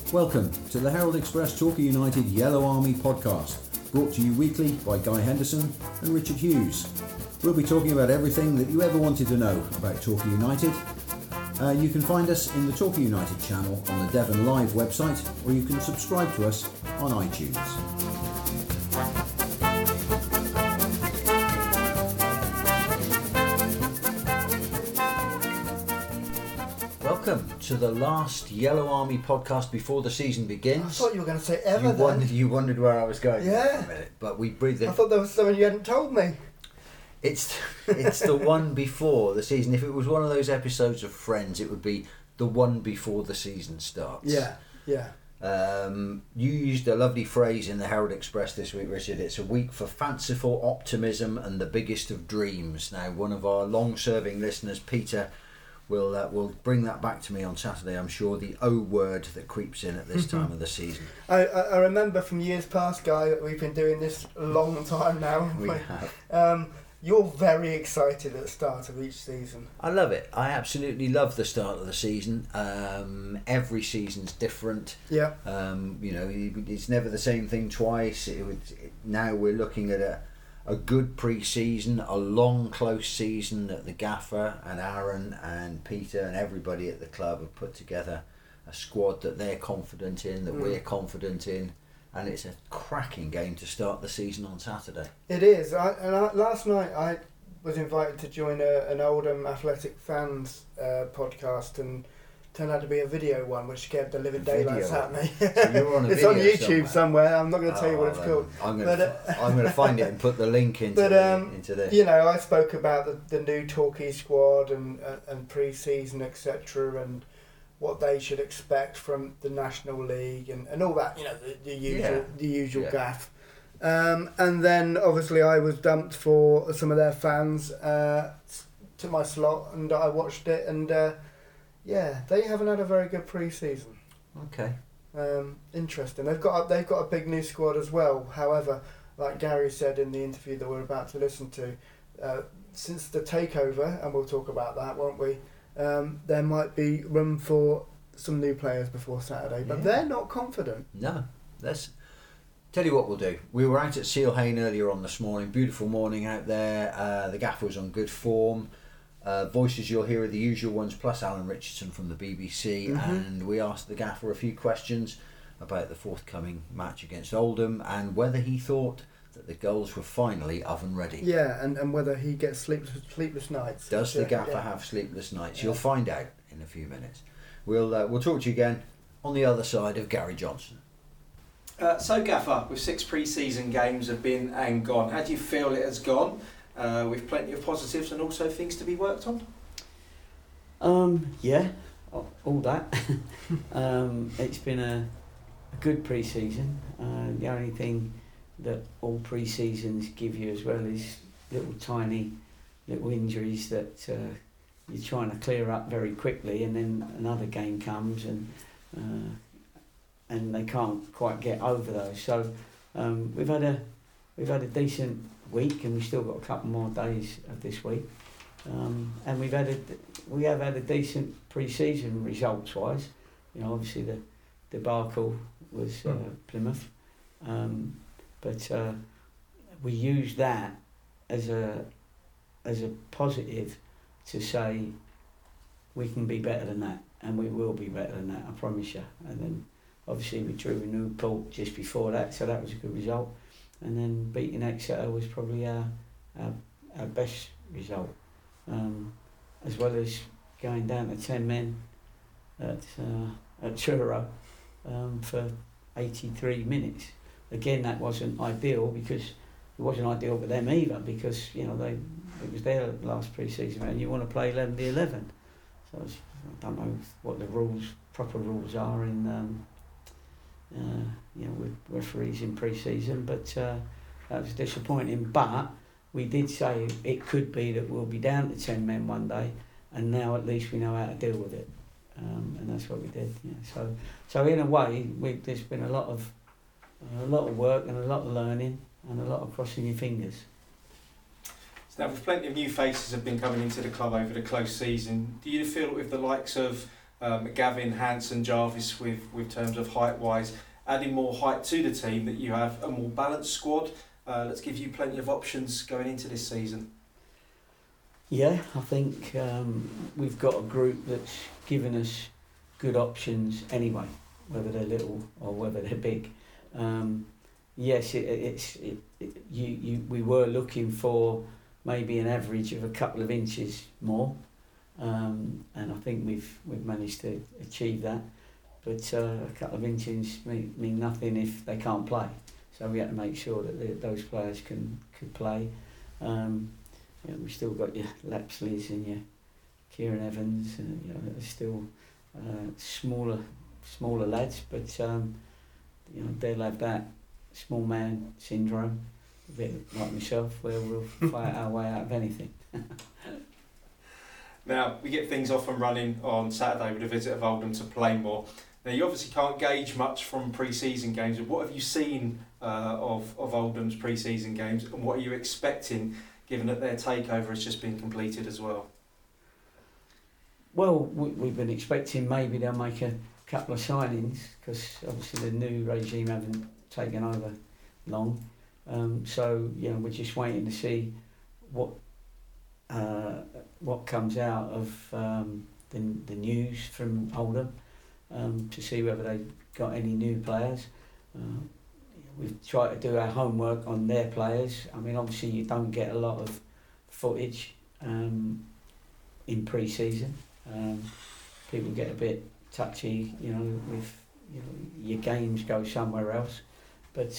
Welcome to the Herald Express Torquay United Yellow Army podcast, brought to you weekly by Guy Henderson and Richard Hughes. We'll be talking about everything that you ever wanted to know about Torquay United. You can find us in the Torquay United channel on the Devon Live website, or you can subscribe to us on iTunes. Welcome to the last Yellow Army podcast before the season begins. I thought you were going to say ever. You wondered where I was going. Yeah. For a minute, but we breathed in. I thought there was something you hadn't told me. It's the one before the season. If it was one of those episodes of Friends, it would be the one before the season starts. Yeah. You used a lovely phrase in the Herald Express this week, Richard. It's a week for fanciful optimism and the biggest of dreams. Now, one of our long-serving listeners, Peter, will bring that back to me on Saturday, I'm sure, the O word that creeps in at this time of the season. I remember from years past, Guy, that we've been doing this a long time now. We have. You're very excited at the start of each season. I love it. I absolutely love the start of the season. Every season's different. Yeah. It's never the same thing twice. Now we're looking at a good pre-season, a long, close season that the gaffer and Aaron and Peter and everybody at the club have put together a squad that they're confident in, that we're confident in, and it's a cracking game to start the season on Saturday. It is. Last night I was invited to join an Oldham Athletic fans podcast, and turned out to be a video one, which scared the living daylights out of me. So you're on a it's video on YouTube somewhere. I'm not going to tell you what it's called. I'm going to find it and put the link into this. You know, I spoke about the new Torquay squad and pre-season, etc., and what they should expect from the National League and all that. You know, the usual gaff. And then obviously I was dumped for some of their fans to my slot, and I watched it, and they haven't had a very good pre-season. Okay. Interesting. They've got a big new squad as well. However, like Gary said in the interview that we're about to listen to, since the takeover, and we'll talk about that, won't we? There might be room for some new players before Saturday, but they're not confident. No, let's tell you what we'll do. We were out at Seal Hayne earlier on this morning. Beautiful morning out there. The gaffer was on good form. Voices you'll hear are the usual ones, plus Alan Richardson from the BBC, and we asked the gaffer a few questions about the forthcoming match against Oldham and whether he thought that the goals were finally oven ready. Yeah, and whether he gets sleepless nights. Does the gaffer have sleepless nights? You'll find out in a few minutes. We'll talk to you again on the other side of Gary Johnson. So Gaffer, with 6 pre-season games have been and gone, how do you feel it has gone? With plenty of positives and also things to be worked on? All that. It's been a good pre-season. The only thing that all pre-seasons give you as well is tiny little injuries that you're trying to clear up very quickly, and then another game comes and they can't quite get over those. So we've had a decent week, and we've still got a couple more days of this week, and we have had a decent pre-season results wise. You know, obviously the debacle was Plymouth, but we used that as a positive to say we can be better than that, and we will be better than that, I promise you. And then obviously we drew with Newport just before that, so that was a good result. And then beating Exeter was probably our best result, as well as going down to 10 men at Truro for 83 minutes. Again, that wasn't ideal, because it wasn't ideal for them either, because it was their last pre-season and you want to play 11-11. So I don't know what the proper rules are in with referees in pre-season, but that was disappointing. But we did say it could be that we'll be down to 10 men one day, and now at least we know how to deal with it, and that's what we did. Yeah. So in a way, there's been a lot of work and a lot of learning and a lot of crossing your fingers. So now, with plenty of new faces have been coming into the club over the close season, do you feel with the likes of Gavin, Hanson, Jarvis with terms of height-wise, adding more height to the team, that you have a more balanced squad. Let's give you plenty of options going into this season. Yeah, I think we've got a group that's given us good options anyway, whether they're little or whether they're big. Yes, we were looking for maybe an average of a couple of inches more, and I think we've managed to achieve that. But a couple of inches mean nothing if they can't play. So we had to make sure that those players could play. We've still got your Lapsleys and your Kieran Evans, and they're still smaller lads, but they'll have that small man syndrome, a bit like myself, where we'll fight our way out of anything. Now, we get things off and running on Saturday with a visit of Oldham to Plainmoor. Now, you obviously can't gauge much from pre-season games, but what have you seen of Oldham's pre-season games, and what are you expecting, given that their takeover has just been completed as well? Well, we've been expecting maybe they'll make a couple of signings, because obviously the new regime haven't taken over long. So we're just waiting to see what comes out of the news from Oldham, to see whether they've got any new players. We've tried to do our homework on their players. I mean, obviously you don't get a lot of footage in pre-season. People get a bit touchy, with your games go somewhere else. But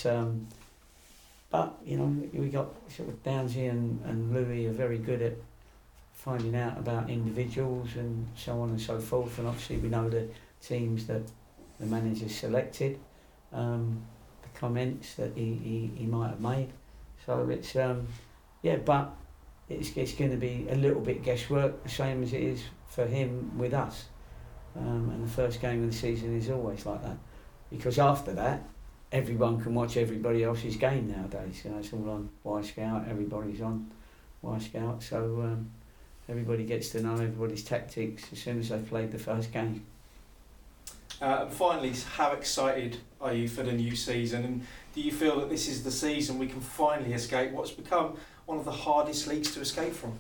we got sort of Downsy and Louis are very good at finding out about individuals and so on and so forth. And obviously we know the teams that the manager's selected, the comments that he might have made. So it's but it's going to be a little bit guesswork, the same as it is for him with us. And the first game of the season is always like that, because after that everyone can watch everybody else's game nowadays. It's all on Y-Scout, everybody's on Y-Scout, so everybody gets to know everybody's tactics as soon as they've played the first game. And finally, how excited are you for the new season, and do you feel that this is the season we can finally escape what's become one of the hardest leagues to escape from?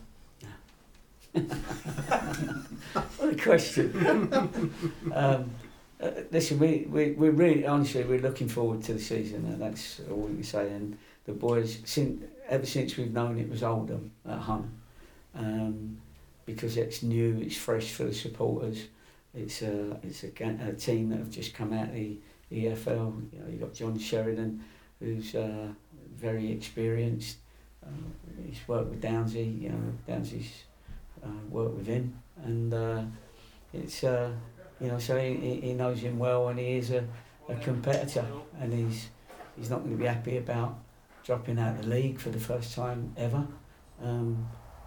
What a question. Listen, we're really, honestly, we're looking forward to the season, and that's all we can say. And the boys, ever since we've known it was Oldham at home, because it's new, it's fresh for the supporters. It's a team that have just come out of the EFL. You've got John Sheridan, who's very experienced. He's worked with Downsy. Downsy's worked with him, and it's so he knows him well, and he is a competitor, and he's not going to be happy about dropping out of the league for the first time ever. And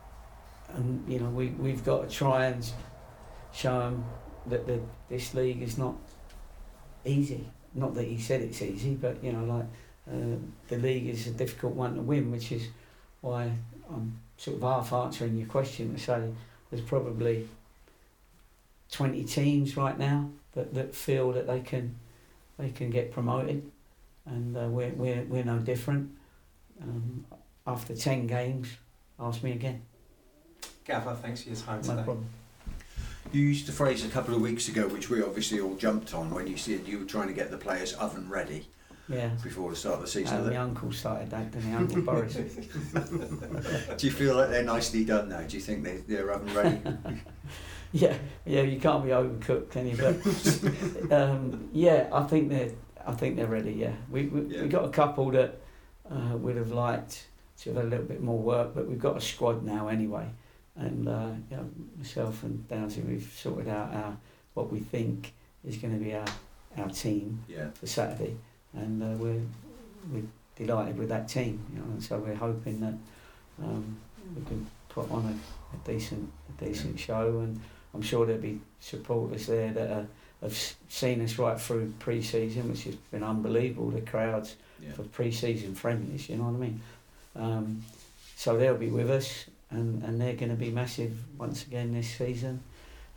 we've got to try and show him that this league is not easy. Not that he said it's easy, but the league is a difficult one to win, which is why I'm sort of half answering your question to say there's probably 20 teams right now that feel that they can get promoted, and we're no different. After 10 games, ask me again. Gaffer, thanks for your time today. No problem. You used a phrase a couple of weeks ago, which we obviously all jumped on, when you said you were trying to get the players oven ready. Yeah. Before the start of the season. My uncle started that, didn't he? Uncle Boris. Do you feel like they're nicely done now? Do you think they're oven ready? Yeah, you can't be overcooked, can you? But I think they're ready. Yeah, we got a couple that would have liked to have a little bit more work, but we've got a squad now anyway. And myself and Downsy, we've sorted out what we think is going to be our team for Saturday, and we're delighted with that team. And so we're hoping that we can put on a decent show, and I'm sure there'll be supporters there that have seen us right through pre-season, which has been unbelievable. The crowds for pre-season friendlies, you know what I mean. So they'll be with us. And they're going to be massive once again this season.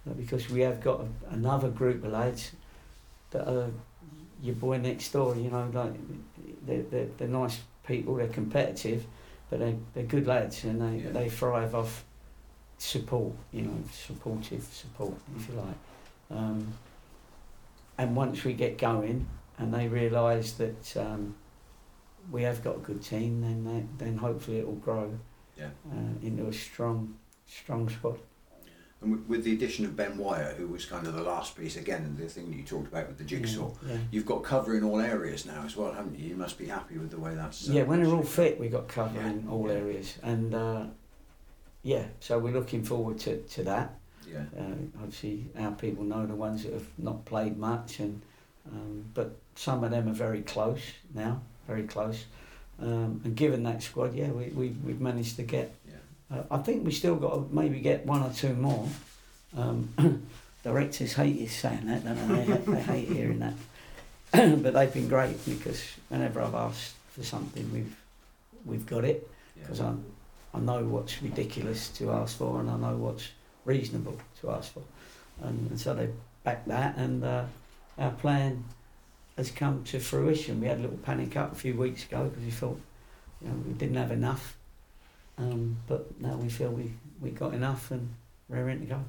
because we have got another group of lads that are your boy next door. You know, like they're nice people. They're competitive, but they're good lads, and they thrive off support. You know, supportive support, if you like. And once we get going, and they realise that we have got a good team, then hopefully it will grow into a strong squad. And with the addition of Ben Wyatt, who was kind of the last piece, again, the thing that you talked about with the jigsaw, you've got cover in all areas now as well, haven't you? You must be happy with the way that's... when they're all fit, we've got cover in all areas. And, so we're looking forward to that. Yeah. Obviously, our people know the ones that have not played much, and but some of them are very close now, very close. And given that squad, we've managed to get... I think we still got to maybe get one or two more. Directors hate us saying that, don't they? They hate hearing that. But they've been great, because whenever I've asked for something, we've got it. Because I know what's ridiculous to ask for, and I know what's reasonable to ask for. And so they back that, and our plan has come to fruition. We had a little panic up a few weeks ago because we thought we didn't have enough. But now we feel we got enough, and we're ready to go.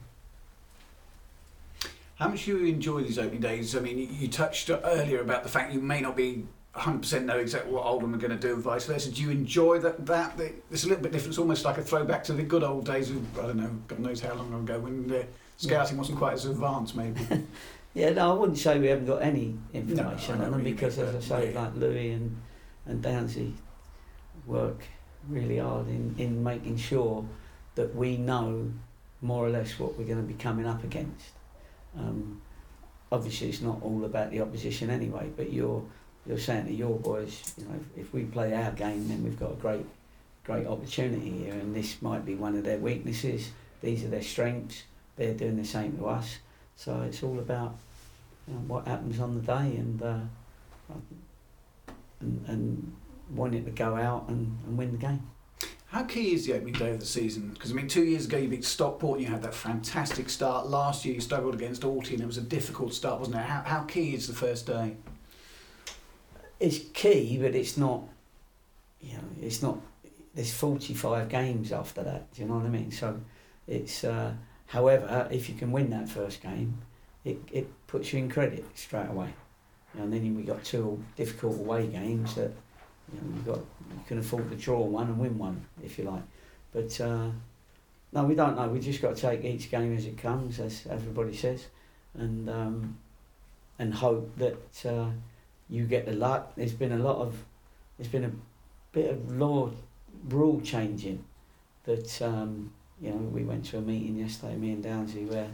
How much do you enjoy these opening days? I mean, you touched earlier about the fact you may not be 100% know exactly what Oldham are going to do and vice versa. Do you enjoy that it's a little bit different? It's almost like a throwback to the good old days of, I don't know, God knows how long ago, when the scouting wasn't quite as advanced, maybe. No, I wouldn't say we haven't got any information on them, because, as I say, yeah. like Louis and Downsy work really hard in making sure that we know more or less what we're going to be coming up against. Obviously, it's not all about the opposition anyway, but you're saying to your boys, if we play our game, then we've got a great opportunity here, and this might be one of their weaknesses. These are their strengths. They're doing the same to us. So it's all about what happens on the day, and wanting to go out and win the game. How key is the opening day of the season? Because, 2 years ago you beat Stockport and you had that fantastic start. Last year you struggled against Alty and it was a difficult start, wasn't it? How key is the first day? It's key, but it's not, it's not, there's 45 games after that, do you know what I mean? So it's, however, if you can win that first game, it puts you in credit straight away. And then we got two difficult away games that, you can afford to draw one and win one, if you like. But no, we don't know. We just got to take each game as it comes, as everybody says, and hope that you get the luck. There's been a bit of rule changing. That we went to a meeting yesterday, me and Downsy, where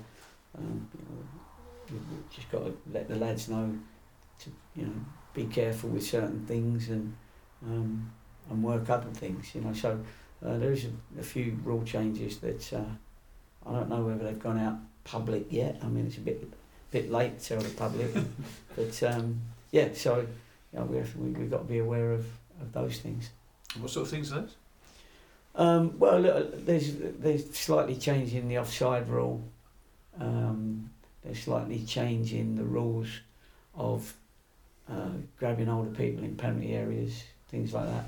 we've just got to let the lads know to be careful with certain things and work other things, So there is a few rule changes that I don't know whether they've gone out public yet. It's a bit late to tell the public, but so we've got to be aware of those things. What sort of things are those? Well, there's slightly changing the offside rule. There's slightly changing the rules of grabbing older people in penalty areas, things like that.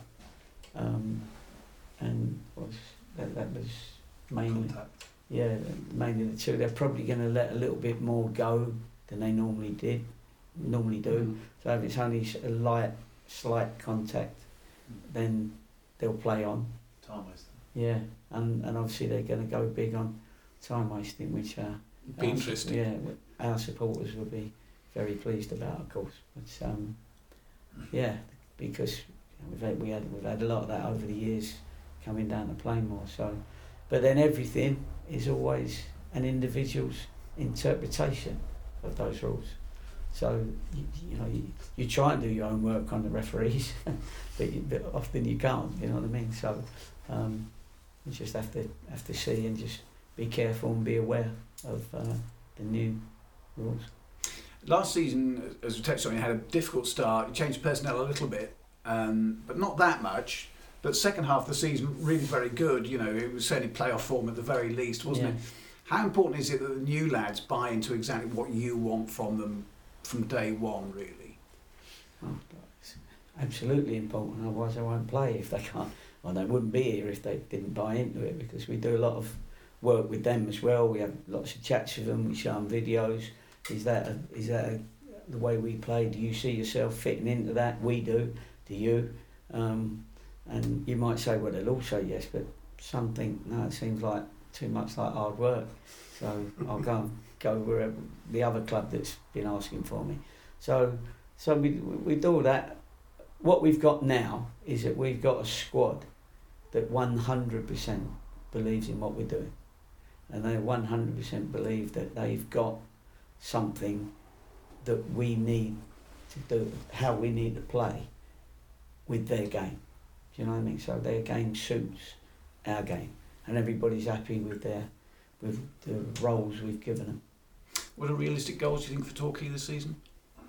And that was mainly contact. Mainly the two. They're probably going to let a little bit more go than they normally do. So if it's only a slight contact, then they'll play on. Time wasting. Yeah, and obviously they're going to go big on time wasting, which be interesting. Our supporters will be very pleased about, of course. But because we've had a lot of that over the years coming down to Plainmoor. So, but then everything is always an individual's interpretation of those rules. So you try and do your own work on the referees, but often you can't. You know what I mean? So you just have to see and just be careful and be aware of the new rules. Last season, as we touched on, you had a difficult start. You changed personnel a little bit, but not that much. But second half of the season, really very good. It was certainly playoff form at the very least, wasn't it? How important is it that the new lads buy into exactly what you want from them from day one, really? Oh, it's absolutely important, otherwise they won't play if they can't. Well, they wouldn't be here if they didn't buy into it, because we do a lot of work with them as well. We have lots of chats with them, we show them videos. Is that the way we play? Do you see yourself fitting into that? We do. Do you? And you might say, well, they'll all say yes, but some think, no, it seems like too much like hard work. So I'll go wherever the other club that's been asking for me. So we do all that. What we've got now is that we've got a squad that 100% believes in what we're doing, and they 100% believe that they've got something that we need to do, how we need to play with their game. Do you know what I mean? So their game suits our game, and everybody's happy with the roles we've given them. What are realistic goals do you think for Torquay this season?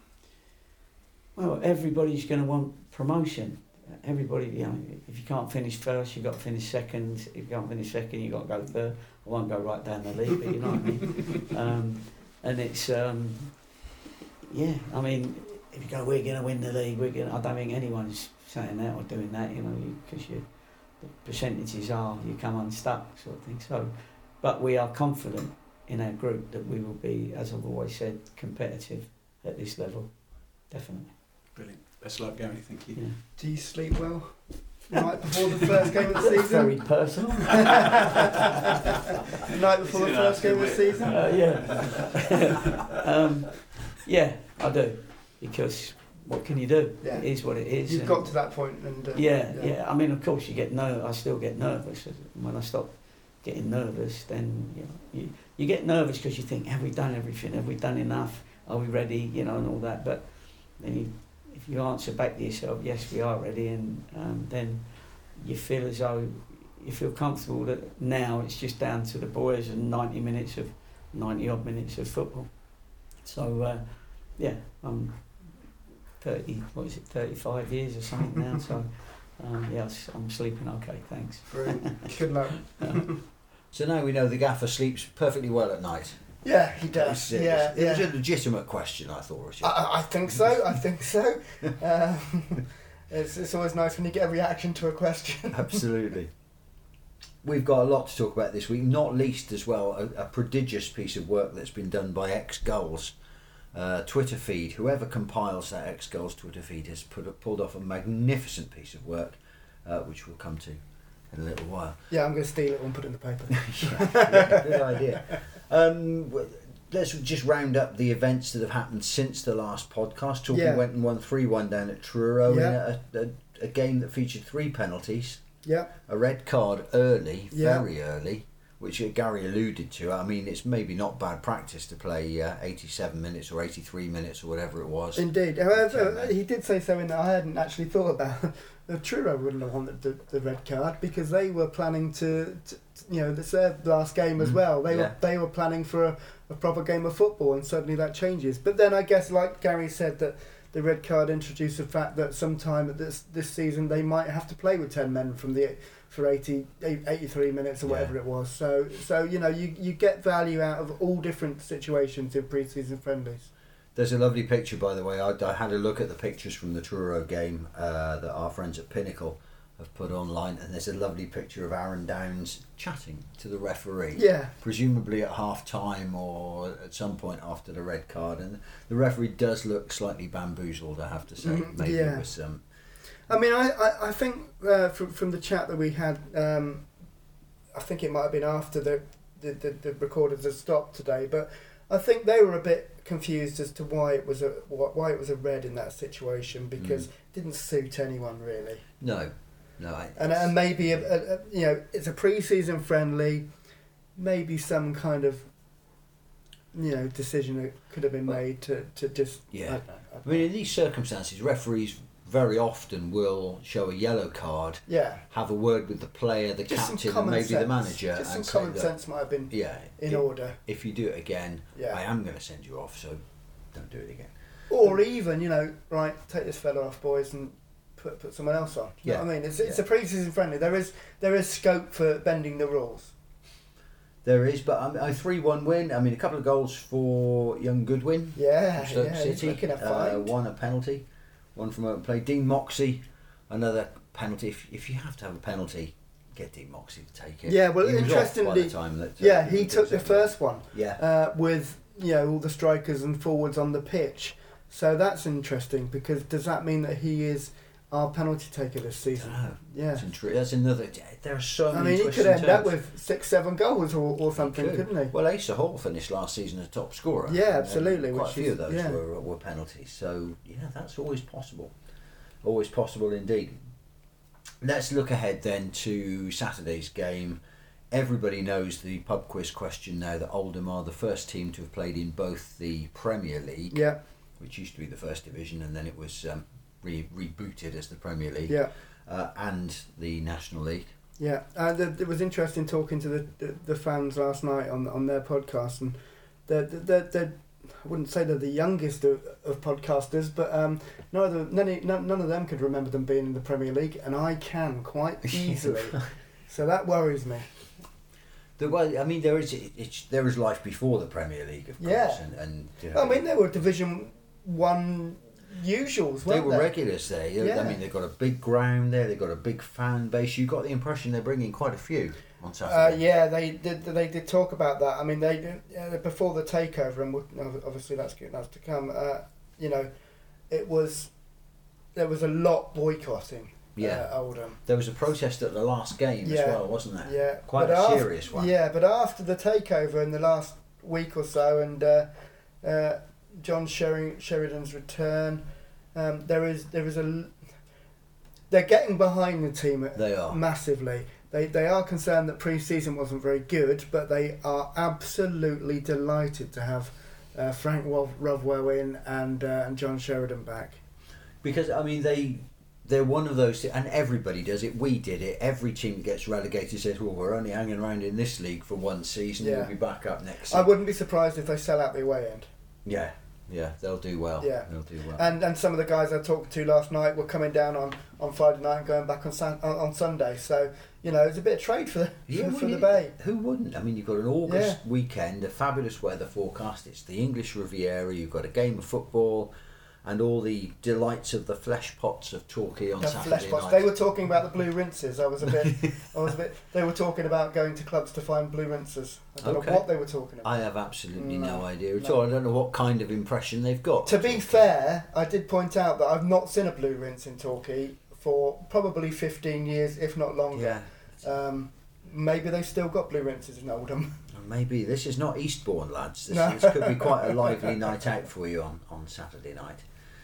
Well, everybody's going to want promotion. Everybody, you know, if you can't finish first, you've got to finish second. If you can't finish second, you've got to go third. I won't go right down the league, but you know what I mean. And it's, yeah, I mean, if you go, we're going to win the league, I don't think anyone's saying that or doing that, you know, because the percentages are you come unstuck, sort of thing. So, but we are confident in our group that we will be, as I've always said, competitive at this level, definitely. Brilliant. Best luck, Gary. Thank you. Yeah. Do you sleep well? Night before the first game of the season? Very personal. The night before the first game of the season? Yeah. Yeah, I do. Because what can you do? Yeah. It is what it is. You've got to that point and... Yeah. I mean, of course, I still get nervous. When I stop getting nervous, then you get nervous because you think, have we done everything? Have we done enough? Are we ready? You know, and all that. But then if you answer back to yourself, yes, we are ready, and then you feel as though you feel comfortable that now it's just down to the boys and 90 odd minutes of football. So yeah, I'm 35 years or something now. So yes, I'm sleeping okay. Thanks. Brilliant. Good luck. So now we know the gaffer sleeps perfectly well at night. Yeah, he does. It was a legitimate question, I thought, Richard. I think so. It's always nice when you get a reaction to a question. Absolutely. We've got a lot to talk about this week, not least as well a prodigious piece of work that's been done by X-Goals Twitter feed. Whoever compiles that X-Goals Twitter feed has pulled off a magnificent piece of work, which we'll come to in a little while. Yeah, I'm going to steal it and put it in the paper. Yeah, good idea. Let's just round up the events that have happened since the last podcast. Torquay went and won 3-1 down at Truro in a game that featured 3 penalties. Yeah. A red card early, very early, which Gary alluded to. I mean, it's maybe not bad practice to play 87 minutes or 83 minutes or whatever it was. Indeed. However, he did say something that I hadn't actually thought about. The Truro wouldn't have wanted the red card because they were planning to it's their last game as well. They were planning for a proper game of football, and suddenly that changes. But then I guess, like Gary said, that the red card introduced the fact that sometime this season they might have to play with 10 men for 83 minutes or whatever it was. So you get value out of all different situations in pre-season friendlies. There's a lovely picture, by the way. I had a look at the pictures from the Truro game that our friends at Pinnacle have put online, and there's a lovely picture of Aaron Downs chatting to the referee. Yeah. Presumably at half time or at some point after the red card, and the referee does look slightly bamboozled, I have to say. Maybe with some. I mean, I think from the chat that we had, I think it might have been after the recorders had stopped today, but I think they were a bit confused as to why it was a red in that situation, because it didn't suit anyone really. No. And maybe it's a pre-season friendly, maybe some kind of decision that could have been made to just I mean, in these circumstances, referees very often will show a yellow card, have a word with the player, the captain, and maybe the manager, just and some common sense might have been in order. If you do it again, I am going to send you off, so don't do it again. Or even, take this fella off, boys, and put someone else on. You know what I mean? It's a pre-season friendly. There is scope for bending the rules. There is, but a 3-1 win. I mean, a couple of goals for young Goodwin. Yeah, from Stoke yeah, City. he's looking at fight. One a penalty, one from open play. Dean Moxey, another penalty. If you have to have a penalty, get Dean Moxey to take it. Yeah, well, he was interestingly, off by the time that, he took the first one. Yeah. With all the strikers and forwards on the pitch. So that's interesting, because does that mean that he is our penalty taker this season? Yeah. That's another. There are so many. I mean, he could end up with 6-7 goals or something, couldn't he? Well, Asa Hall finished last season as top scorer. Yeah, absolutely. Quite a few of those were penalties. So yeah, that's always possible. Always possible indeed. Let's look ahead then to Saturday's game. Everybody knows the pub quiz question now that Oldham are the first team to have played in both the Premier League, which used to be the First Division, and then it was rebooted as the Premier League, and the National League. Yeah, it was interesting talking to the fans last night on their podcast, and they're I wouldn't say they're the youngest of podcasters, but none of them could remember them being in the Premier League, and I can quite easily. So that worries me. Well, I mean, there is life before the Premier League, of course, and I mean, they were Division 1 usuals, weren't they? They were regulars there. I mean, they've got a big ground there. They've got a big fan base. You got the impression they're bringing quite a few on Saturday. They did talk about that. I mean, they before the takeover, and obviously that's to come. There was a lot boycotting. Oldham. There was a protest at the last game as well, wasn't there? Yeah, quite a serious one. Yeah, but after the takeover in the last week or so, and John Sheridan's return, they're getting behind the team. They are massively. They are concerned that pre-season wasn't very good, but they are absolutely delighted to have Frank Rothwell in and John Sheridan back. Because I mean they're one of those, and everybody does it. We did it. Every team that gets relegated says, "Well, we're only hanging around in this league for one season. We'll be back up next season." I wouldn't be surprised if they sell out the away end. Yeah, they'll do well. Yeah, they'll do well. And some of the guys I talked to last night were coming down on Friday night and going back on Sunday. So it's a bit of trade for the Bay. Who wouldn't? I mean, you've got an August weekend, a fabulous weather forecast. It's the English Riviera. You've got a game of football. And all the delights of the flesh pots of Torquay on Saturday night. They were talking about the blue rinses. I was a bit. They were talking about going to clubs to find blue rinses. I don't know what they were talking about. I have absolutely no idea at all. I don't know what kind of impression they've got. To be fair, I did point out that I've not seen a blue rinse in Torquay for probably 15 years, if not longer. Yeah. Maybe they've still got blue rinses in Oldham. Maybe this is not Eastbourne, lads. This could be quite a lively night out for you on Saturday night.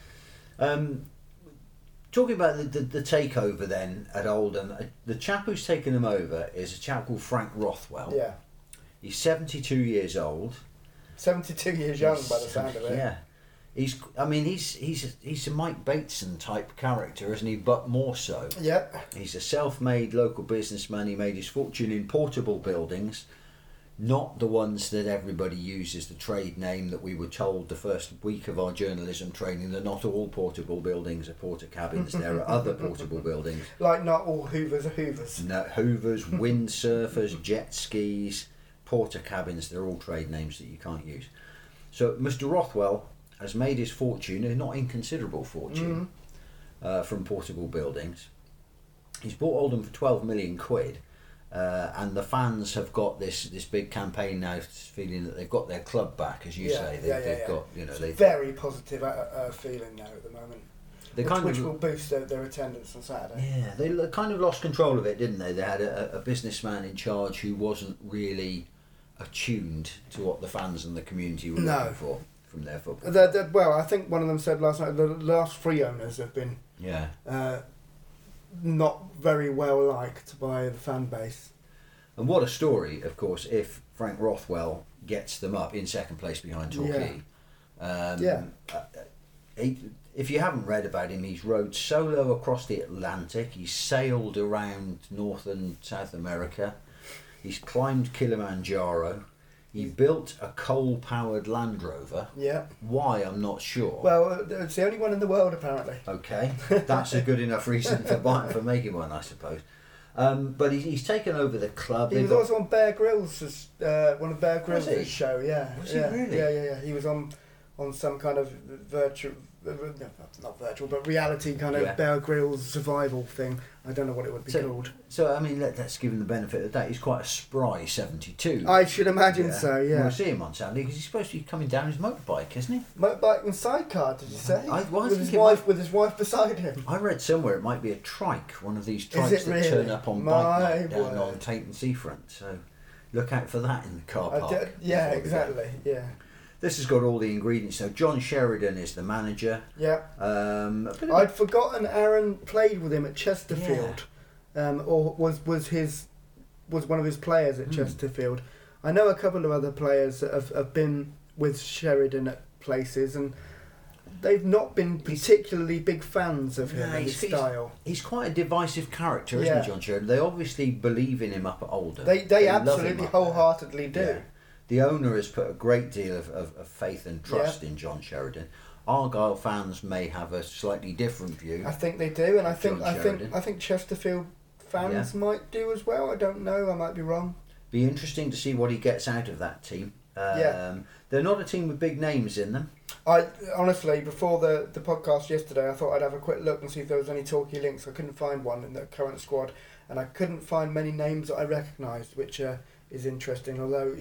Talking about the takeover then at Oldham, the chap who's taken them over is a chap called Frank Rothwell. Yeah. He's 72 years old. 72 years young by the sound of it. Yeah. He's a Mike Bateson type character, isn't he? But more so. Yeah. He's a self-made local businessman. He made his fortune in portable buildings. Not the ones that everybody uses, the trade name that we were told the first week of our journalism training, that not all portable buildings are porter cabins. There are other portable buildings. Like not all Hoovers are Hoovers. No, Hoovers, windsurfers, jet skis, porter cabins, they're all trade names that you can't use. So Mr. Rothwell has made his fortune, a not inconsiderable fortune, from portable buildings. He's bought Oldham for 12 million quid. And the fans have got this big campaign now, feeling that they've got their club back, as you say. They've got, they've very positive feeling now at the moment, which will boost their attendance on Saturday. Yeah, they kind of lost control of it, didn't they? They had a businessman in charge who wasn't really attuned to what the fans and the community were looking for from their football. Well, I think one of them said last night the last three owners have been not very well liked by the fan base. And what a story, of course, if Frank Rothwell gets them up in second place behind Torquay. If you haven't read about him, he's rowed solo across the Atlantic. He's sailed around North and South America. He's climbed Kilimanjaro. He built a coal-powered Land Rover. Yeah. Why, I'm not sure. Well, it's the only one in the world, apparently. Okay, that's a good enough reason for making one, I suppose. But he's taken over the club. He was also on Bear Grylls' one of Bear Grylls' show. Yeah, Was he really? Yeah. He was on some kind of virtual, not virtual, but reality kind of Bear Grylls survival thing. I don't know what it would be called. So I mean, let's give him the benefit of the doubt. He's quite a spry 72. I should imagine so. Yeah. We'll see him on Saturday because he's supposed to be coming down his motorbike, isn't he? Motorbike and sidecar, did you say? With his wife beside him. I read somewhere it might be a trike, one of these trikes that really? turn up on bike night down on Tainton Seafront. So look out for that in the car park. Yeah, exactly. Yeah. This has got all the ingredients. So John Sheridan is the manager. Yeah. I'd forgotten Aaron played with him at Chesterfield, or was one of his players at Chesterfield. I know a couple of other players that have been with Sheridan at places, and they've not been particularly big fans of him and his style. He's quite a divisive character, isn't he, John Sheridan? They obviously believe in him up at Oldham. They absolutely wholeheartedly do. Yeah. The owner has put a great deal of faith and trust in John Sheridan. Argyle fans may have a slightly different view. I think they do, and I think Chesterfield fans might do as well. I don't know. I might be wrong. Be interesting to see what he gets out of that team. They're not a team with big names in them. I honestly, before the podcast yesterday, I thought I'd have a quick look and see if there was any Torquay links. I couldn't find one in the current squad, and I couldn't find many names that I recognised, which is interesting. Although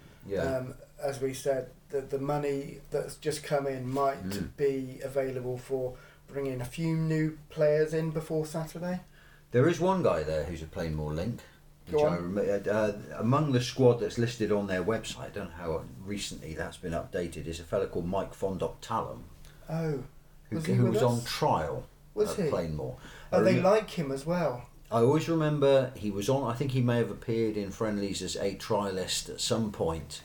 as we said, the money that's just come in might be available for bringing a few new players in before Saturday. There is one guy there who's a Plainmoor link. Among the squad that's listed on their website, I don't know how recently that's been updated, is a fellow called Mike Fondop-Talham. Oh. Who was on trial at Plainmoor. They like him as well. I always remember he was on, I think he may have appeared in friendlies as a trialist at some point.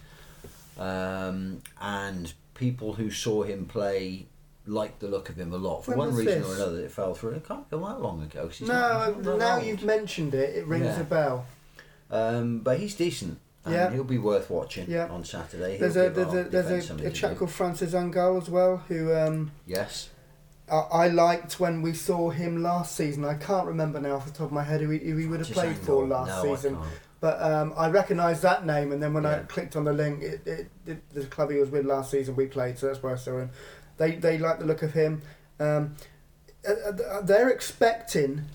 And people who saw him play liked the look of him a lot. For one reason or another, it fell through. It can't go that long ago. Now you've mentioned it, it rings a bell. But he's decent. And he'll be worth watching on Saturday. There's a chap called Francis Angal as well, who... yes. I liked when we saw him last season. I can't remember now off the top of my head who he would have played for last season. But I recognised that name, and then when I clicked on the link, the club he was with last season we played, so that's where I saw him. They like the look of him. They're expecting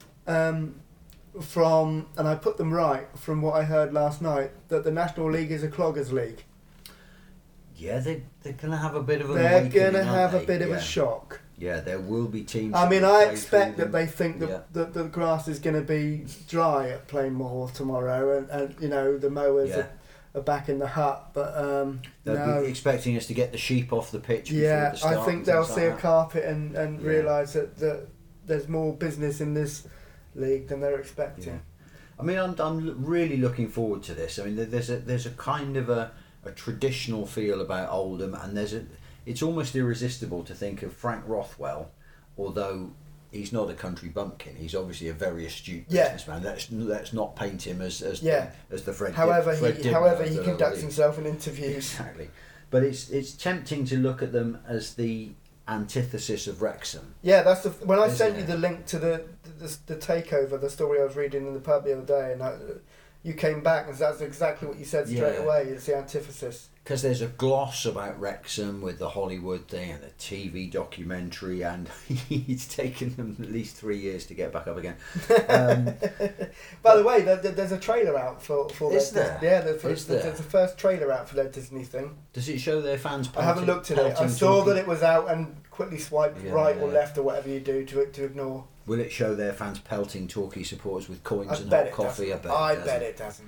from, and I put them right, from what I heard last night, that the National League is a cloggers league. Yeah, they're going to have a bit of an awakening. They're going to have a bit of a shock. Yeah, there will be teams. I mean, I expect that they think that the grass is going to be dry at Plainmoor tomorrow, and you know the mowers are back in the hut. But they'll be expecting us to get the sheep off the pitch. Before the start, I think they'll see a carpet and realise that there's more business in this league than they're expecting. Yeah. I mean, I'm really looking forward to this. I mean, there's a kind of a traditional feel about Oldham, and it's almost irresistible to think of Frank Rothwell, although he's not a country bumpkin. He's obviously a very astute businessman. Let's not paint him as the Fred. However, he conducts himself in interviews. Exactly, but it's tempting to look at them as the antithesis of Wrexham. Yeah, that's when I sent you the link to the takeover, the story I was reading in the pub the other day, and you came back and that's exactly what you said straight away. It's the antithesis. Because there's a gloss about Wrexham with the Hollywood thing and the TV documentary, and it's taken them at least 3 years to get back up again. By the way, there's a trailer out for is there? There's the first trailer out for their Disney thing. Does it show their fans pelting? I haven't looked at it. I saw that it was out and quickly swiped right or left or whatever you do to ignore. Will it show their fans pelting Torquay supporters with coins and hot coffee? I bet it doesn't.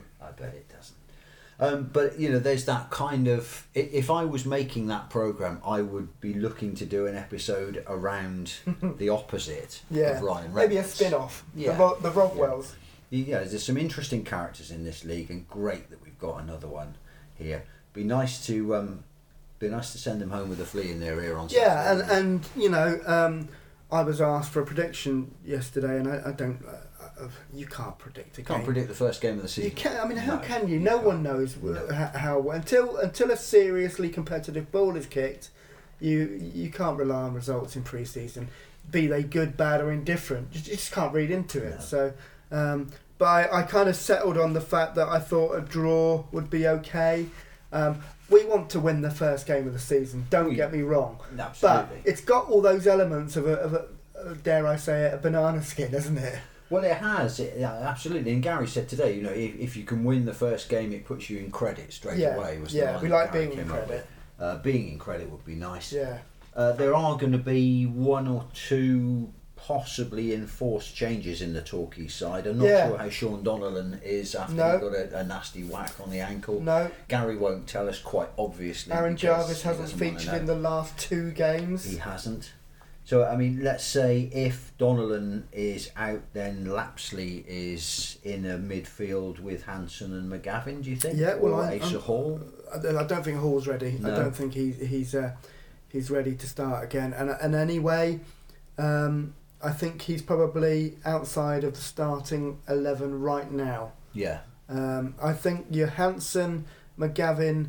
But you know, there's that kind of. If I was making that programme, I would be looking to do an episode around the opposite of Ryan Reynolds. Maybe a spin-off. The Rothwells. Yeah, there's some interesting characters in this league, and great that we've got another one here. Be nice to send them home with a flea in their ear on Saturday. Yeah, and you know, I was asked for a prediction yesterday, and I don't. You can't predict a game. Can't predict the first game of the season. You can't. I mean, how can you? No one knows how until a seriously competitive ball is kicked. You can't rely on results in pre-season, be they good, bad, or indifferent. You just can't read into it. No. So But I kind of settled on the fact that I thought a draw would be okay. We want to win the first game of the season, don't get me wrong. Absolutely. But it's got all those elements of a dare I say it, a banana skin, hasn't it? Well, it has, absolutely. And Gary said today, you know, if you can win the first game, it puts you in credit straight away. Was the line we that like Gary being in came up credit. with. Being in credit would be nice. Yeah. There are going to be one or two possibly enforced changes in the Torquay side. I'm not sure how Sean Donnellan is after he got a nasty whack on the ankle. No. Gary won't tell us quite obviously. Aaron Jarvis hasn't featured in the last 2 games. He hasn't. So, I mean, let's say if Donnellan is out, then Lapsley is in a midfield with Hanson and McGavin, do you think? Yeah, well, or Asa Hall? I don't think Hall's ready. No. I don't think he's ready to start again. And anyway, I think he's probably outside of the starting 11 right now. Yeah. I think your Hanson, McGavin,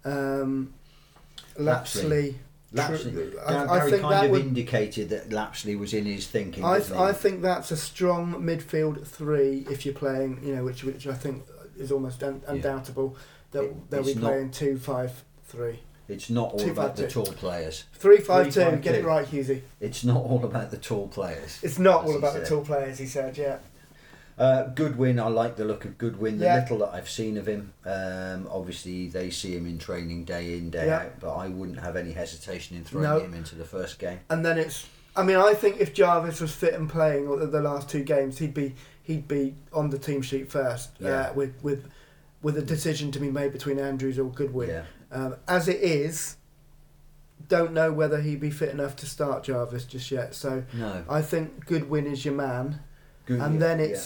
Lapsley. Gary I think kind that of would, indicated that Lapsley was in his thinking. I think that's a strong midfield 3 if you're playing, you know, which I think is almost undoubtable. They'll be playing 2-5-3. It's not all about the tall players. 3-5-2. Get it right, Hughesy. It's not all about the tall players. It's not all about the tall players, he said. Yeah. Goodwin, I like the look of Goodwin. The little that I've seen of him, obviously they see him in training day in, day out, but I wouldn't have any hesitation in throwing him into the first game. And then I think if Jarvis was fit and playing the last 2 games, he'd be on the team sheet first. With a decision to be made between Andrews or Goodwin. Yeah. As it is, don't know whether he'd be fit enough to start Jarvis just yet. So no. I think Goodwin is your man. And then it's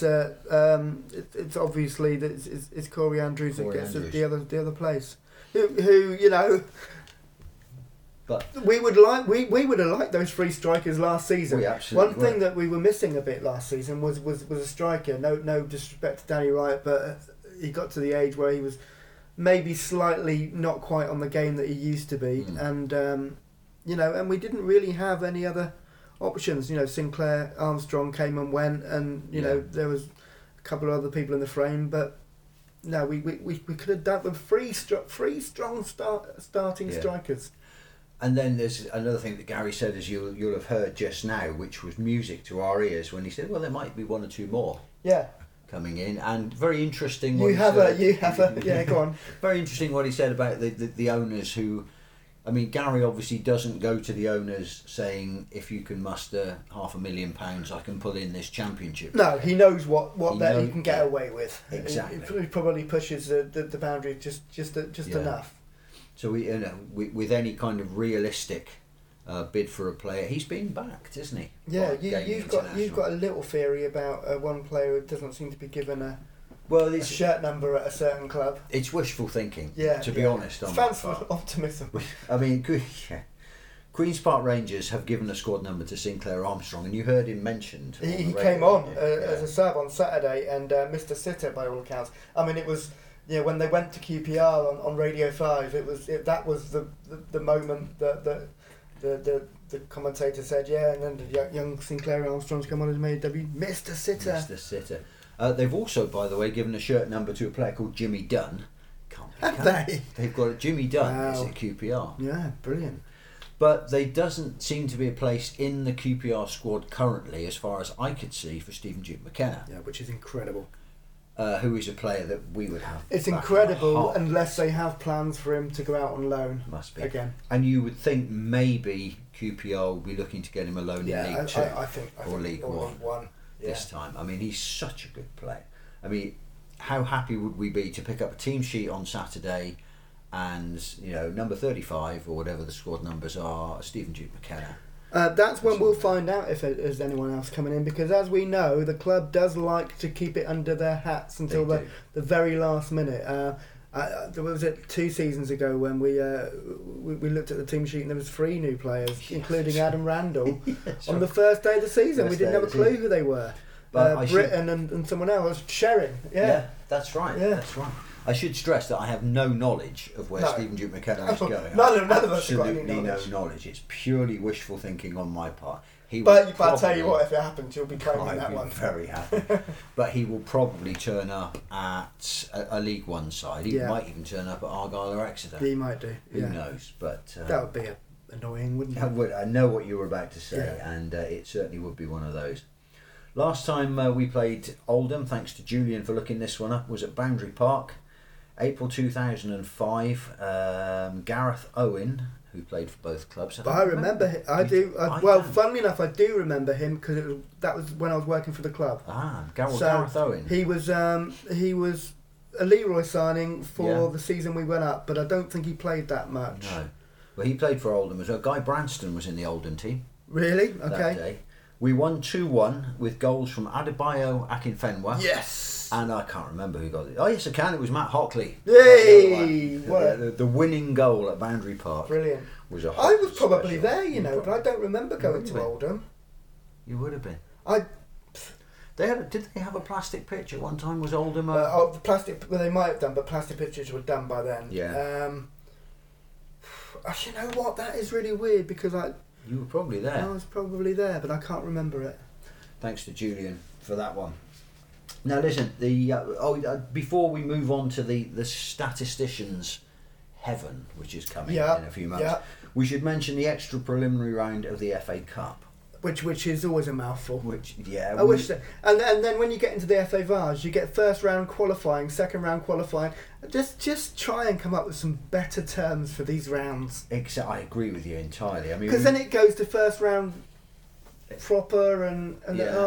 obviously that it's Corey Andrews that gets the other place. Who you know. But we would have liked those 3 strikers last season. One thing that we were missing a bit last season was a striker. No disrespect to Danny Wright, but he got to the age where he was maybe slightly not quite on the game that he used to be, and and we didn't really have any other options. You know, Sinclair Armstrong came and went, and you know there was a couple of other people in the frame, but no, we could have done with 3 strong starting strikers. And then there's another thing that Gary said, as you'll have heard just now, which was music to our ears when he said, "Well, there might be 1 or 2 more." Yeah. Coming in, and very interesting. Go on. Very interesting what he said about the owners who. I mean, Gary obviously doesn't go to the owners saying, if you can muster £500,000, I can pull in this championship. No, he knows what he can get away with. Exactly. He probably pushes the boundary just enough. So with any kind of realistic bid for a player, he's been backed, isn't he? Yeah, you've got a little theory about one player who doesn't seem to be given a shirt number at a certain club. It's wishful thinking, to be honest. It's fanciful optimism. I mean, Queen's Park Rangers have given a squad number to Sinclair Armstrong, and you heard him mentioned. He came on as a sub on Saturday, and Mr. Sitter by all accounts. I mean, it was when they went to QPR on Radio 5. That was the moment that the commentator said, and then the young Sinclair Armstrong's come on and made debut. Mr. Sitter. Mr. Sitter. They've also, by the way, given a shirt number to a player called Jimmy Dunn. They've got Jimmy Dunn is at QPR. Yeah, brilliant. But there doesn't seem to be a place in the QPR squad currently, as far as I could see, for Stephen Duke McKenna. Yeah, which is incredible. Who is a player that we would have. It's incredible unless they have plans for him to go out on loan. Must be. Again. And you would think maybe QPR will be looking to get him a loan in League 2 or League 1 this time. I mean, he's such a good player. I mean, how happy would we be to pick up a team sheet on Saturday and, number 35 or whatever the squad numbers are, Stephen Duke McKenna. That's when we'll find out if there's anyone else coming in, because as we know, the club does like to keep it under their hats until the very last minute. Was it 2 seasons ago when we looked at the team sheet and there was 3 new players, including Adam Randall, on the first day of the season. We didn't have a clue who they were. Britain and someone else, Shering. Yeah, that's right. Yeah. That's right. I should stress that I have no knowledge of where Stephen Duke McKenna is going. None of us have got any knowledge. Absolutely no knowledge. It's purely wishful thinking on my part. But I'll tell you what, if it happens, you'll be claiming that one. Very happy. But he will probably turn up at a League One side. He might even turn up at Argyle or Exeter. He might do. Who knows? But that would be annoying, wouldn't it? I know what you were about to say, and it certainly would be one of those. Last time we played Oldham, thanks to Julian for looking this one up, was at Boundary Park, April 2005. Gareth Owen, who played for both clubs. But I remember him. Funnily enough, I do remember him because that was when I was working for the club. Gareth Owen. He was a Leroy signing for the season we went up, but I don't think he played that much. No. Well, he played for Oldham as well. Guy Branston was in the Oldham team. Really? Okay. That day. We won 2-1 with goals from Adebayo Akinfenwa. Yes. And I can't remember who got it. Oh, yes, I can. It was Matt Hockley. Yay! The winning goal at Boundary Park. Brilliant. Was a I was probably there, but I don't remember going to Oldham. You would have been. Did they have a plastic pitch at one time? Was Oldham? The plastic. Well, they might have done, but plastic pitches were done by then. Yeah. You know what? That is really weird because You were probably there. I was probably there, but I can't remember it. Thanks to Julian for that one. Now listen, before we move on to the statisticians' heaven, which is coming in a few months, we should mention the extra preliminary round of the FA Cup. Which is always a mouthful. I wish that, and then when you get into the FA Vars, you get first round qualifying, second round qualifying. Just try and come up with some better terms for these rounds. I agree with you entirely. I mean, because then it goes to first round proper and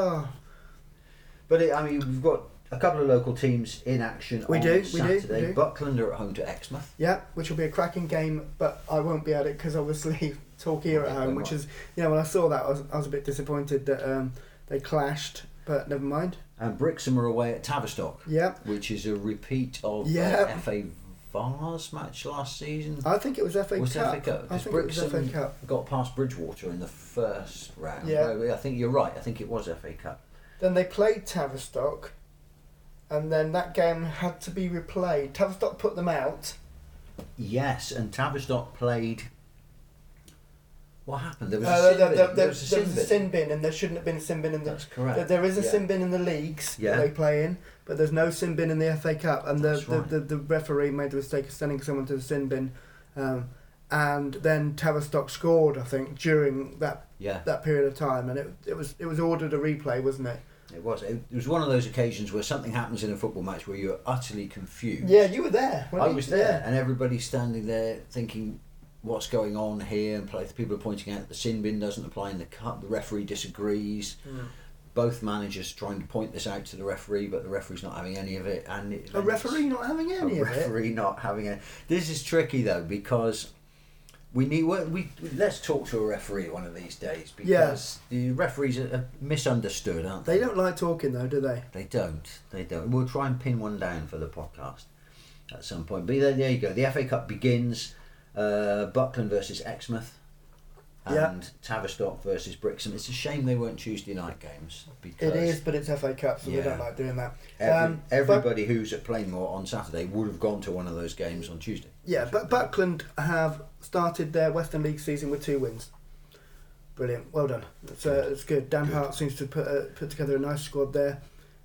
But we've got a couple of local teams in action on Saturday. We do. Buckland are at home to Exmouth. Yeah, which will be a cracking game, but I won't be at it because obviously Torquay are at home, which is, when I saw that I was a bit disappointed that they clashed, but never mind. And Brixham are away at Tavistock. Yeah. Which is a repeat of the FA Vars match last season. I think it was FA Cup. FA Cup? I think Brixham it was FA Cup. Got past Bridgewater in the first round. Yeah. I think you're right. I think it was FA Cup. Then they played Tavistock, and then that game had to be replayed. Tavistock put them out. Yes, and Tavistock played. What happened? There was a sin bin, and there shouldn't have been a sin bin in the. That's correct. There is a sin bin in the leagues that they play in, but there's no sin bin in the FA Cup, and the referee made the mistake of sending someone to the sin bin, and then Tavistock scored, I think, during that period of time, and it was ordered a replay, wasn't it? It was. It was one of those occasions where something happens in a football match where you're utterly confused. Yeah, you were there. I was there, and everybody's standing there thinking, what's going on here? And people are pointing out that the sin bin doesn't apply in the cup. The referee disagrees. Both managers trying to point this out to the referee, but the referee's not having any of it. And a referee not having any of it? A referee not having it. This is tricky, though, because let's talk to a referee one of these days, because the referees are misunderstood, aren't they? They don't like talking, though, do they? They don't. We'll try and pin one down for the podcast at some point. But there you go. The FA Cup begins. Buckland versus Exmouth and Tavistock versus Brixham. It's a shame they weren't Tuesday night games. Because it is, but it's FA Cup, so we don't like doing that. Everybody who's at Plainmoor on Saturday would have gone to one of those games on Tuesday. Yeah, but Buckland have started their Western League season with 2 wins. Brilliant, well done. It's good. Dan Hart seems to put together a nice squad there.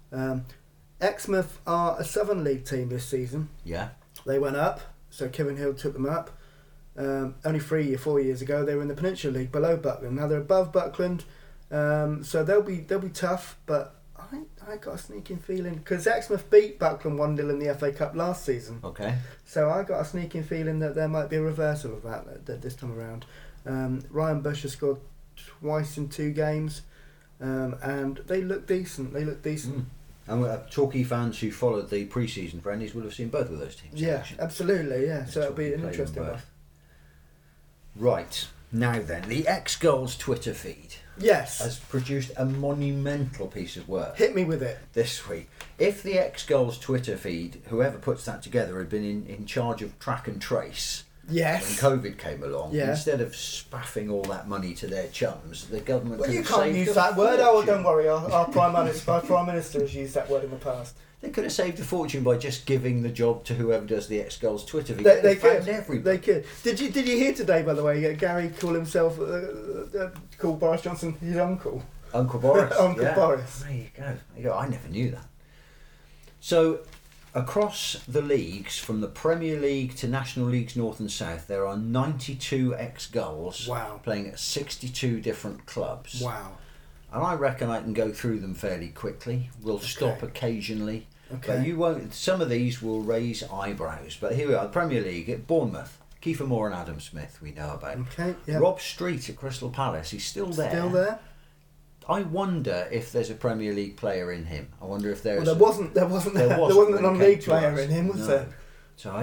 Exmouth are a Southern League team this season. Yeah. They went up, so Kevin Hill took them up. Only 4 years ago they were in the Peninsula League below Buckland. Now they're above Buckland, so they'll be tough. But I got a sneaking feeling because Exmouth beat Buckland 1-0 in the FA Cup last season. Okay. So I got a sneaking feeling that there might be a reversal of that this time around. Ryan Bush has scored twice in 2 games, and they look decent. And Torquay fans who followed the pre-season friendlies will have seen both of those teams. Yeah, absolutely. Yeah, so it'll be an interesting one. Right, now then, the X-Goals Twitter feed has produced a monumental piece of work. Hit me with it. This week. If the X-Goals Twitter feed, whoever puts that together, had been in charge of track and trace when COVID came along, instead of spaffing all that money to their chums, the government you can't use that word. Oh, don't worry, our Prime Minister has used that word in the past. They could have saved a fortune by just giving the job to whoever does the X-Goals Twitter feed. They could. Everybody. They could. Did you hear today, by the way, Gary call himself call Boris Johnson his uncle? Uncle Boris. Uncle Boris. There you go. I never knew that. So, across the leagues, from the Premier League to National Leagues North and South, there are 92 ex-goals playing at 62 different clubs. Wow. And I reckon I can go through them fairly quickly. We'll stop occasionally. Okay. But you won't. Some of these will raise eyebrows. But here we are, Premier League at Bournemouth. Kiefer Moore and Adam Smith, we know about. Okay. Yeah. Rob Street at Crystal Palace. He's still there. Still there. I wonder if there's a Premier League player in him. I wonder if there's. Well, there wasn't a non-league player in him, was there? So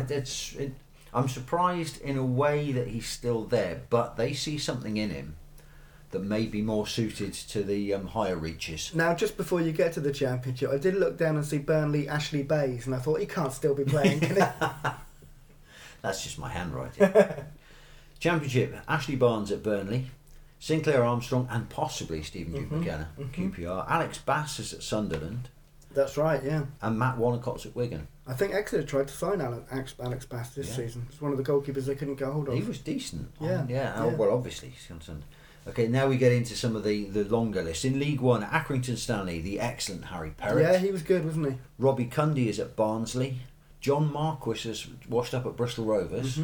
I'm surprised in a way that he's still there, but they see something in him that may be more suited to the higher reaches. Now, just before you get to the Championship, I did look down and see Burnley Ashley Bayes, and I thought he can't still be playing, can he? That's just my handwriting. Championship: Ashley Barnes at Burnley, Sinclair Armstrong and possibly Stephen Duke McKenna, QPR. Alex Bass is at Sunderland. That's right, yeah. And Matt Wollacott's at Wigan. I think Exeter tried to sign Alex Bass this season. It's one of the goalkeepers they couldn't get hold of. He was decent. Yeah. Oh, well, obviously he's concerned. Okay, now we get into some of the longer lists. In League One, Accrington Stanley, the excellent Harry Perrott. Yeah, he was good, wasn't he? Robbie Cundy is at Barnsley. John Marquis has washed up at Bristol Rovers.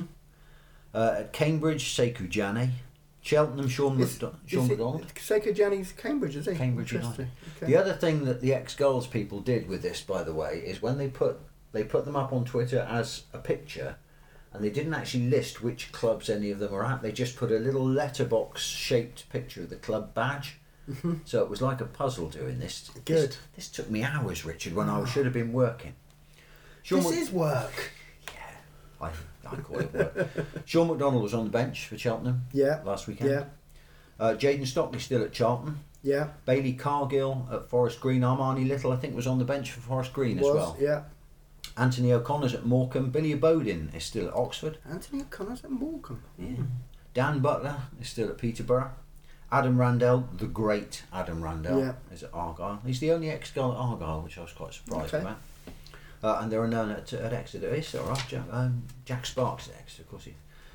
At Cambridge, Sekou Jane. Cheltenham, Sean McDonald. Sekou Jane's Cambridge, is he? Cambridge United. Okay. The other thing that the ex-goals people did with this, by the way, is when they put them up on Twitter as a picture, and they didn't actually list which clubs any of them were at. They just put a little letterbox-shaped picture of the club badge. So it was like a puzzle doing this. Good. This took me hours, Richard, when I should have been working. This is work. Yeah, I call it work. Sean McDonald was on the bench for Cheltenham last weekend. Yeah. Jaden Stockley still at Charlton. Yeah. Bailey Cargill at Forest Green. Armani Little, I think, was on the bench for Forest Green as well. Yeah. Anthony O'Connor's at Morecambe. Billy Bodin is still at Oxford. Anthony O'Connor's at Morecambe. Yeah. Dan Butler is still at Peterborough. Adam Randell, the great Adam Randell, is at Argyle. He's the only ex-goal at Argyle, which I was quite surprised about. And there are none at Exeter. It's all right. Jack Sparks at Exeter, of course.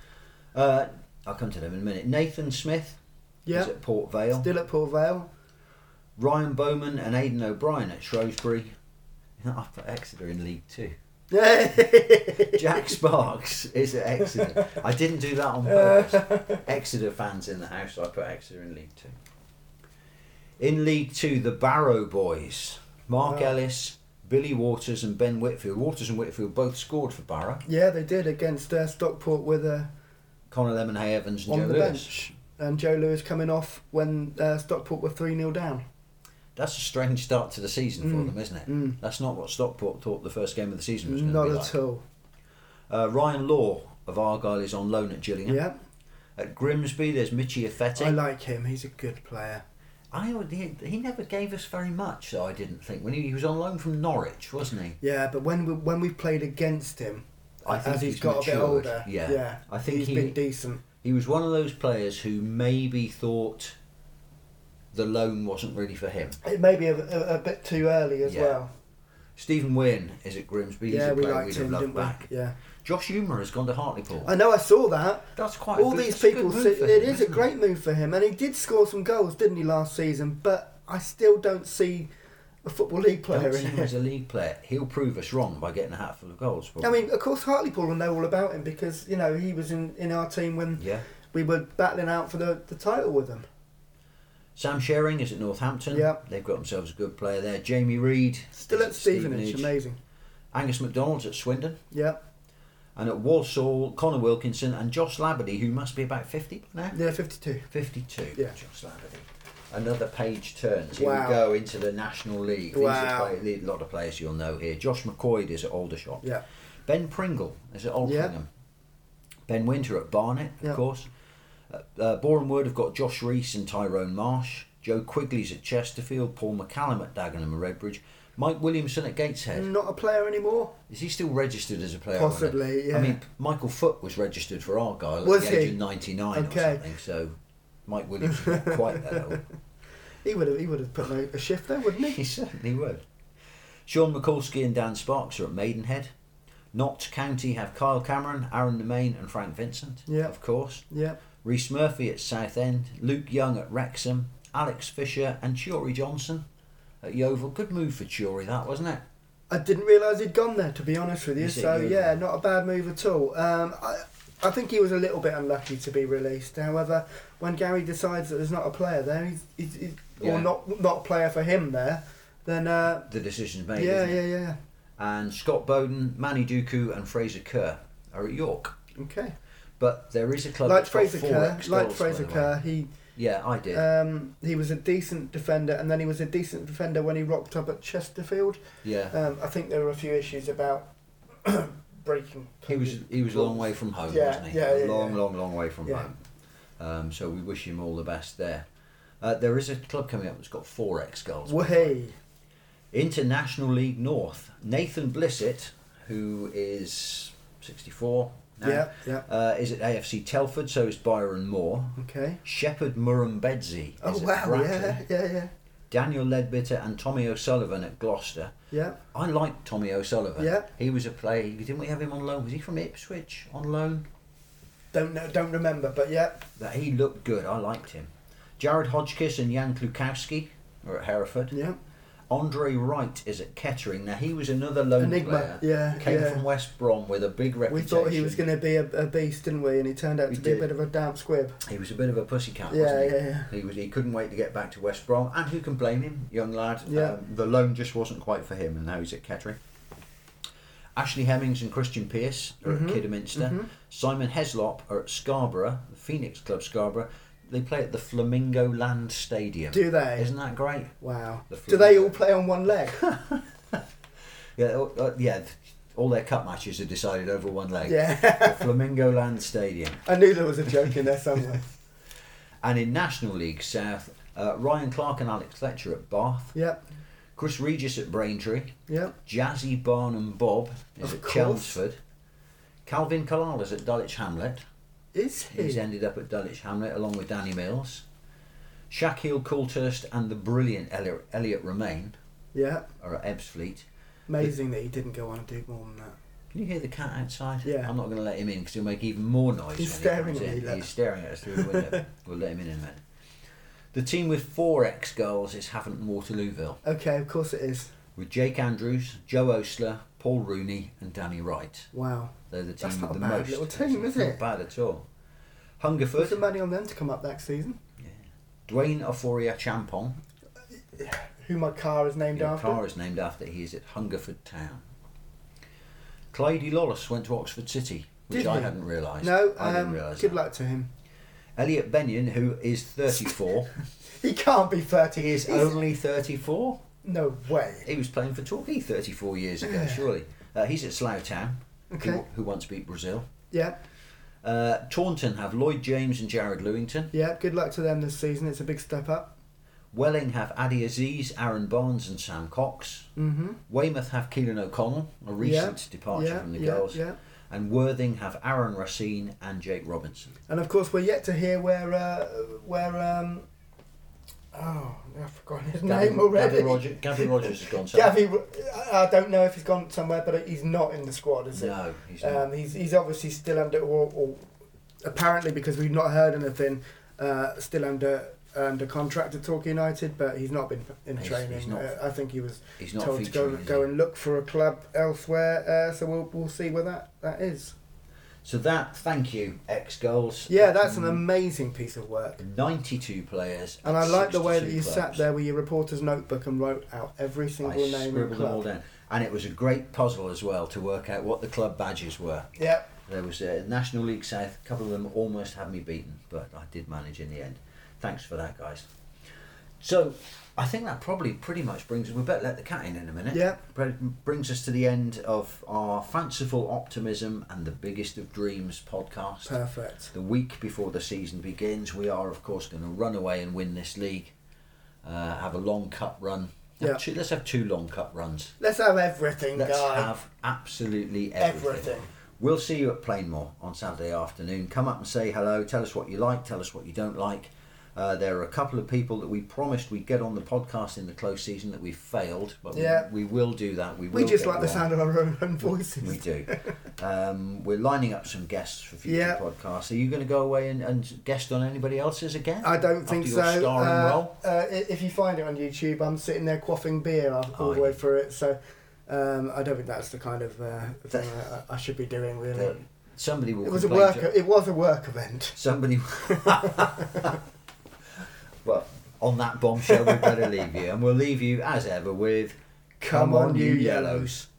I'll come to them in a minute. Nathan Smith is at Port Vale. Still at Port Vale. Ryan Bowman and Aidan O'Brien at Shrewsbury. I've put Exeter in League 2. Jack Sparks is at Exeter. I didn't do that on purpose. Exeter fans in the house, so I put Exeter in League 2. In League 2, the Barrow boys. Mark Ellis, Billy Waters and Ben Whitfield. Waters and Whitfield both scored for Barrow. Yeah, they did against Stockport with Connor Lemonhay Evans and on Joe the Lewis. bench. And Joe Lewis coming off when Stockport were 3-0 down. That's a strange start to the season for them, isn't it? That's not what Stockport thought the first game of the season was going to be like. Not at all. Ryan Law of Argyle is on loan at Gillingham. Yeah. At Grimsby, there's Michi Affetti. I like him. He's a good player. He never gave us very much, though, I didn't think. When he was on loan from Norwich, wasn't he? Yeah, but when we've played against him, I think as he's got matured. a bit older, yeah. I think he's been decent. He was one of those players who maybe thought the loan wasn't really for him. It may be a bit too early as well. Stephen Wynne is at Grimsby. He's a we player liked we'd him, have didn't loved back. we? Yeah. Josh Humer has gone to Hartlepool. I know, I saw that. That's quite all these people say it is a great move for him, and he did score some goals, didn't he, last season? But I still don't see a Football League player in him here. As a league player. He'll prove us wrong by getting a hatful of goals. Probably. I mean, of course, Hartlepool will know all about him because he was in our team when we were battling out for the title with him. Sam Shering is at Northampton. Yeah. They've got themselves a good player there. Jamie Reid still at Stevenage. Amazing. Angus MacDonald's at Swindon. Yeah. And at Walsall, Connor Wilkinson and Josh Labadie, who must be about 50 by now. Yeah, 52. 52. Yeah. Josh Labadie. Another page turns. Here we go into the National League. These are a lot of players you'll know here. Josh McCoy is at Aldershot. Yeah. Ben Pringle is at Aldringham. Ben Winter at Barnet, of course. Boreham Wood have got Josh Reese and Tyrone Marsh. Joe Quigley's at Chesterfield. Paul McCallum at Dagenham and Redbridge. Mike Williamson at Gateshead. Not a player anymore. Is he still registered as a player? Possibly, yeah. I mean, Michael Foote was registered for Argyle at the age of 99 or something, so Mike Williamson not quite that old. He would have put a shift there, wouldn't he? He certainly would. Sean Mikulski and Dan Sparks are at Maidenhead. Notts County have Kyle Cameron, Aaron Nemain and Frank Vincent, of course. Yeah. Rhys Murphy at Southend, Luke Young at Wrexham, Alex Fisher and Chiori Johnson at Yeovil. Good move for Chiori, that, wasn't it? I didn't realise he'd gone there, to be honest with you. So, yeah, not a bad move at all. I think he was a little bit unlucky to be released. However, when Gary decides that there's not a player there, or not a player for him there, then... the decision's made, Yeah. And Scott Bowden, Manny Duku and Fraser Kerr are at York. Okay. But there is a club like that's Fraser got 4 Kerr. ex-goals, Like Fraser Kerr, I did. He was a decent defender, and then he was a decent defender when he rocked up at Chesterfield. Yeah. I think there were a few issues about breaking. He was a long way from home, wasn't he? Long way from home. So we wish him all the best there. There is a club coming up that's got 4 ex-goals. Way. International League North. Nathan Blissett, who is 64 now, is at AFC Telford, so is Byron Moore. Okay. Shepherd Murrumbedzi is at Brackley. Yeah. Daniel Ledbetter and Tommy O'Sullivan at Gloucester. Yeah. I like Tommy O'Sullivan. Yeah. He was a player. Didn't we have him on loan? Was he from Ipswich on loan? Don't remember, but yeah. That he looked good. I liked him. Jared Hodgkiss and Jan Klukowski are at Hereford. Yeah. Andre Wright is at Kettering. Now he was another loan player. Came from West Brom with a big reputation. We thought he was going to be a beast, didn't we? And he turned out to be a bit of a damp squib. He was a bit of a pussycat, wasn't he? He couldn't wait to get back to West Brom, and who can blame him, young lad? Yeah. The loan just wasn't quite for him, and now he's at Kettering. Ashley Hemmings and Christian Pearce are at Kidderminster. Simon Heslop are at Scarborough, the Phoenix Club Scarborough. They play at the Flamingo Land Stadium. Do they? Isn't that great? Wow. Do they all play on one leg? Yeah. All their cup matches are decided over one leg. Yeah. The Flamingo Land Stadium. I knew there was a joke in there somewhere. And in National League South, Ryan Clark and Alex Fletcher at Bath. Yep. Chris Regis at Braintree. Yep. Jazzy Barnum Bob is at Chelmsford. Calvin Kalal is at Dulwich Hamlet. Is he? He's ended up at Dulwich Hamlet along with Danny Mills. Shaquille Coulthurst and the brilliant Elliot Romain are at Ebbsfleet. Amazing that he didn't go on and do more than that. Can you hear the cat outside? Yeah. I'm not going to let him in because he'll make even more noise. He's when staring he comes at in. me. He's staring at us through the window. We'll let him in a minute. The team with 4 ex-goals is Havant and Waterlooville. Okay, of course it is. With Jake Andrews, Joe Osler, Paul Rooney and Danny Wright. Wow. They're the team That's with not the a bad most. little team, is it? Not bad at all. Hungerford. Put some money on them to come up next season. Yeah. Dwayne Oforia Champong. Who my car is named after. Car is named after. He is at Hungerford Town. Clydie Lawless went to Oxford City, which I hadn't realised. No, I didn't realise. Good luck to him. Elliot Benyon, who is 34. He can't be 30. He is only 34. No way. He was playing for Torquay 34 years ago, surely. He's at Slough Town, who once beat Brazil. Yeah. Taunton have Lloyd James and Jared Lewington. Yeah, good luck to them this season. It's a big step up. Welling have Addy Aziz, Aaron Barnes and Sam Cox. Weymouth have Keelan O'Connell, a recent departure from the girls. Yeah. And Worthing have Aaron Racine and Jake Robinson. And of course we're yet to hear where I've forgotten his name already. Gabby Rogers has gone somewhere. I don't know if he's gone somewhere, but he's not in the squad, is he? No, he's not. He's obviously still under, or apparently because we've not heard anything, still under contract at Torquay United, but he's not been in training. I think he was told to go and look for a club elsewhere. So we'll see where that is. So thank you, ex-goals. Yeah, that's an amazing piece of work. 92 players. And I like the way that you clubs. sat there with your reporter's notebook and wrote out every single name and scribbled club. them all down. And it was a great puzzle as well to work out what the club badges were. Yeah. There was National League South. A couple of them almost had me beaten, but I did manage in the end. Thanks for that, guys. So I think that probably pretty much brings us... We better let the cat in a minute. Yeah. Brings us to the end of our Fanciful Optimism and the Biggest of Dreams podcast. Perfect. The week before the season begins, we are, of course, going to run away and win this league. Have a long cup run. Yeah. Let's have 2 long cup runs. Let's have everything, Let's guy. have absolutely everything. We'll see you at Plainmoor on Saturday afternoon. Come up and say hello. Tell us what you like. Tell us what you don't like. There are a couple of people that we promised we'd get on the podcast in the close season that we've failed, but we will do that. We just like the sound of our own voices. We do. We're lining up some guests for future podcasts. Are you going to go away and guest on anybody else's again? I don't think so. Your starring role? If you find it on YouTube, I'm sitting there quaffing beer all the way through it. So I don't think that's the kind of thing I should be doing, really. Somebody will. It was a work event. Somebody. Well, on that bombshell, we better leave you, and we'll leave you as ever with "Come on, you Yellows."